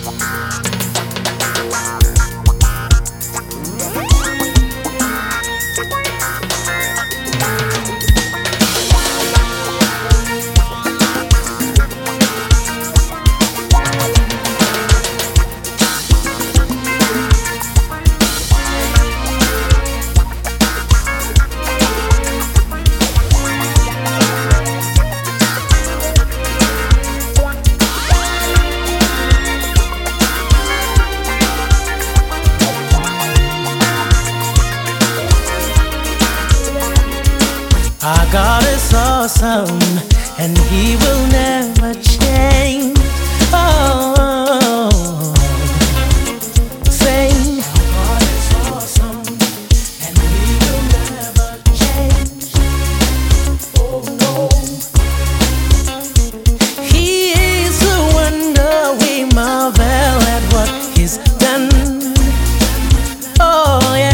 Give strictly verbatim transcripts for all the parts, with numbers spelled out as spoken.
Our God is awesome, and He will never change. Oh, sing. Our God is awesome, and He will never change. Oh no, He is a wonder. We marvel at what He's done. Oh yeah.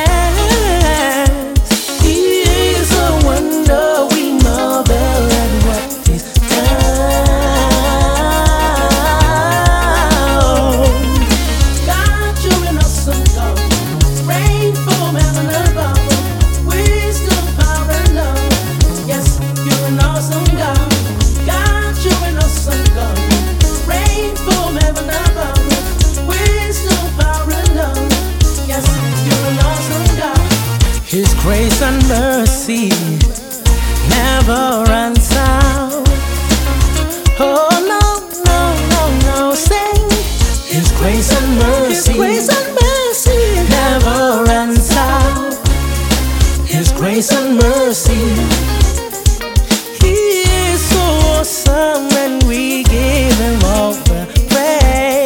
His grace and mercy never runs out. Oh no, no, no, no, sing. His grace and mercy, His grace and mercy never runs out. His grace and mercy. He is so awesome, and we give Him all the praise.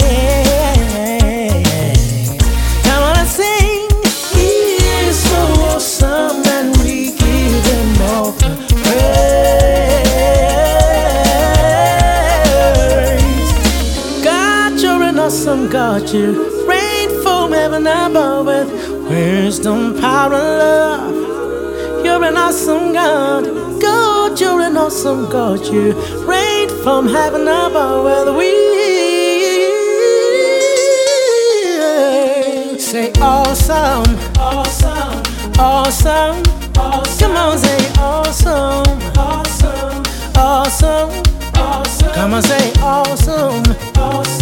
Come on and sing. And we give Him all the praise. God, you're an awesome God. You reign from heaven above with wisdom, power, and love. You're an awesome God. God, you're an awesome God. You reign from heaven above with we say awesome, awesome. Awesome, awesome. Come on, say awesome, awesome, awesome, awesome. Come on, say awesome, awesome.